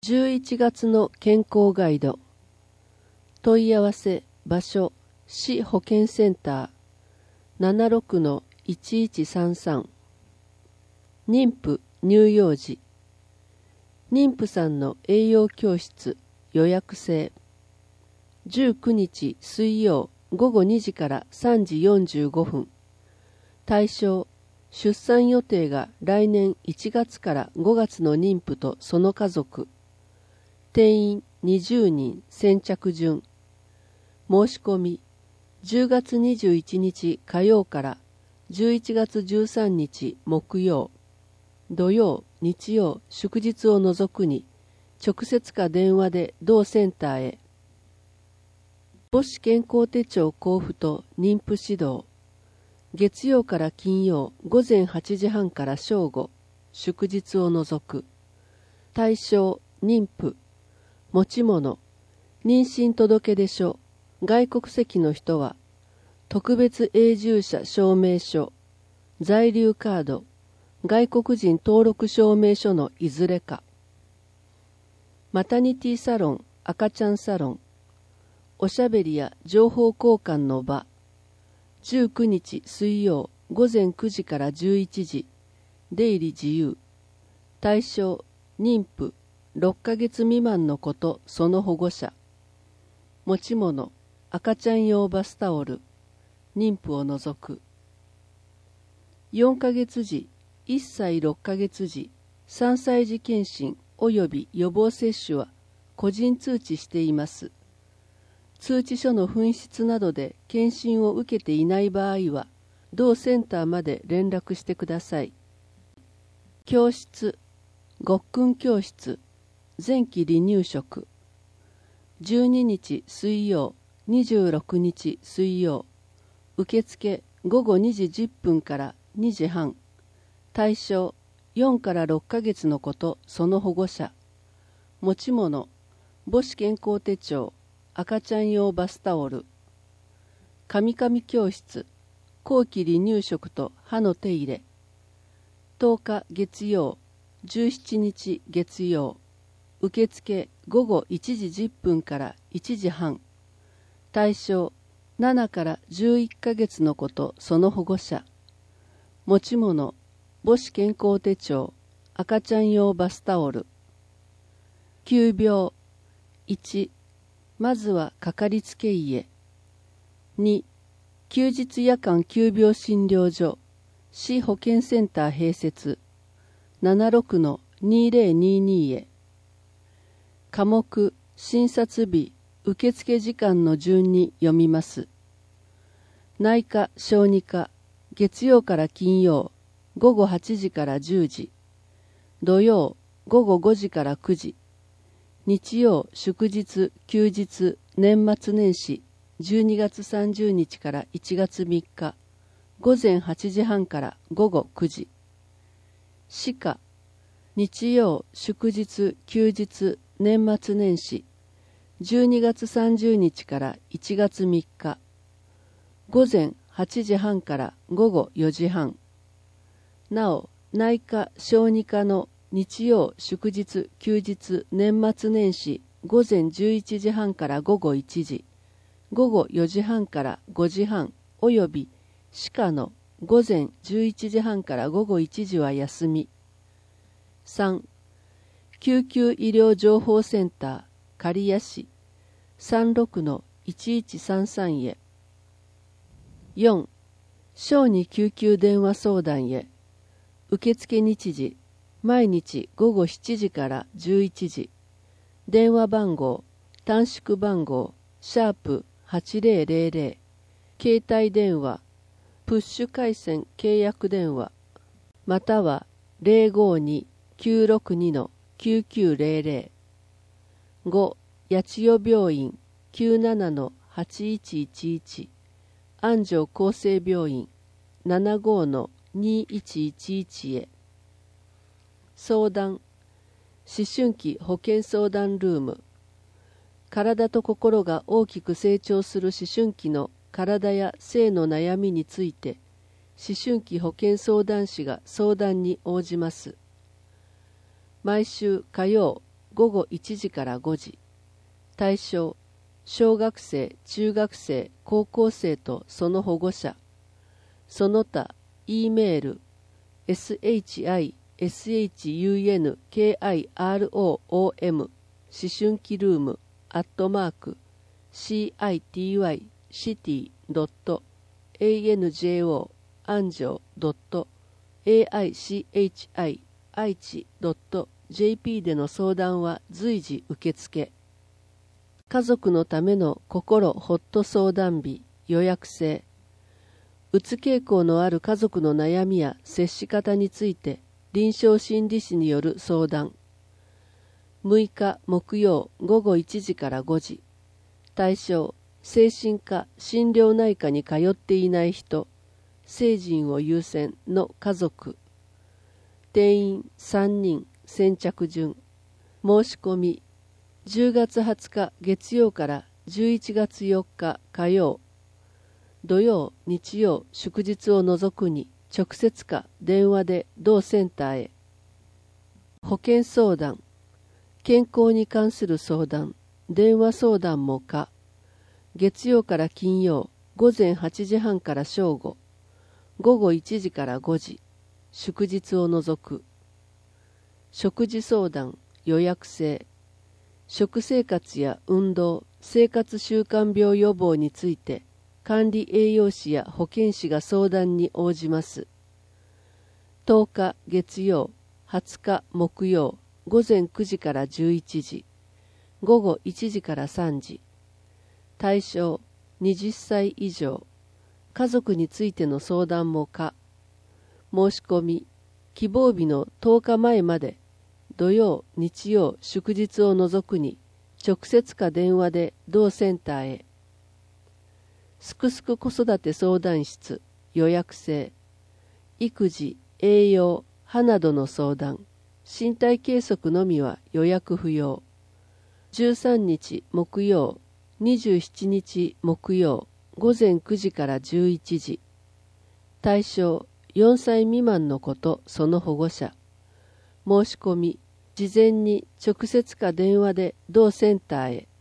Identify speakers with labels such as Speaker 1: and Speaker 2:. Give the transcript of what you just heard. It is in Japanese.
Speaker 1: 11月の健康ガイド。問い合わせ場所市保健センター 76-1133。妊婦乳幼児。妊婦さんの栄養教室予約制。19日水曜午後2時から3時45分。対象出産予定が来年1月から5月の妊婦とその家族。定員20人先着順。申し込み10月21日火曜から11月13日木曜、土曜、日曜、祝日を除くに直接か電話で同センターへ。母子健康手帳交付と妊婦指導。月曜から金曜午前8時半から正午、祝日を除く。対象妊婦。持ち物、妊娠届出書、外国籍の人は、特別永住者証明書、在留カード、外国人登録証明書のいずれか。マタニティサロン、赤ちゃんサロン、おしゃべりや情報交換の場、19日水曜午前9時から11時、出入り自由。対象、妊婦、6ヶ月未満の子とその保護者。持ち物、赤ちゃん用バスタオル、妊婦を除く。4ヶ月時、1歳6ヶ月時、3歳児検診及び予防接種は個人通知しています。通知書の紛失などで検診を受けていない場合は、同センターまで連絡してください。教室、ごっくん教室、前期離乳食。12日水曜、26日水曜。受付午後2時10分から2時半。対象4から6ヶ月の子とその保護者。持ち物、母子健康手帳、赤ちゃん用バスタオル。カミカミ教室、後期離乳食と歯の手入れ。10日月曜、17日月曜。受付午後1時10分から1時半。対象7から11ヶ月の子とその保護者。持ち物、母子健康手帳、赤ちゃん用バスタオル。急病。1、まずはかかりつけ医へ。2、休日夜間急病診療所、市保健センター併設、76-2022へ。科目、診察日、受付時間の順に読みます。内科・小児科、月曜から金曜、午後8時から10時。土曜、午後5時から9時。日曜、祝日、休日、年末年始、12月30日から1月3日。午前8時半から午後9時。歯科、日曜、祝日、休日、年末年始、12月30日から1月3日。午前8時半から午後4時半。なお、内科・小児科の日曜、祝日、休日、年末年始、午前11時半から午後1時、午後4時半から5時半、および歯科の午前11時半から午後1時は休み。3、救急医療情報センター、刈谷市、36-1133へ。4、小児救急電話相談へ。受付日時、毎日午後7時から11時。電話番号、短縮番号、#8000。携帯電話、プッシュ回線契約電話、または052-962-9900。5、八千代病院 97-8111。安城厚生病院 75-2111へ。相談、思春期保健相談ルーム。体と心が大きく成長する思春期の体や性の悩みについて、思春期保健相談士が相談に応じます。毎週火曜午後1時から5時。対象、小学生、中学生、高校生とその保護者。その他、E メール、shishunkiroom、思春期ルーム、city.city.anjo、aichi、愛知 .jp での相談は随時受付。家族のための心ホット相談日予約制。うつ傾向のある家族の悩みや接し方について臨床心理士による相談。6日木曜午後1時から5時。対象、精神科・心療内科に通っていない人、成人を優先の家族。定員3人、先着順。申し込み、10月20日月曜から11月4日火曜。土曜、日曜、祝日を除くに直接か電話で同センターへ。保険相談、健康に関する相談、電話相談も可。月曜から金曜、午前8時半から正午、午後1時から5時、祝日を除く。食事相談、予約制。食生活や運動、生活習慣病予防について、管理栄養士や保健師が相談に応じます。10日月曜、20日木曜、午前9時から11時、午後1時から3時。対象、20歳以上。家族についての相談も可。申し込み、希望日の10日前まで、土曜、日曜、祝日を除くに、直接か電話で同センターへ。すくすく子育て相談室、予約制。育児、栄養、歯などの相談、身体計測のみは予約不要。13日木曜、27日木曜、午前9時から11時。対象、4歳未満の子とその保護者。申し込み、事前に直接か電話で同センターへ。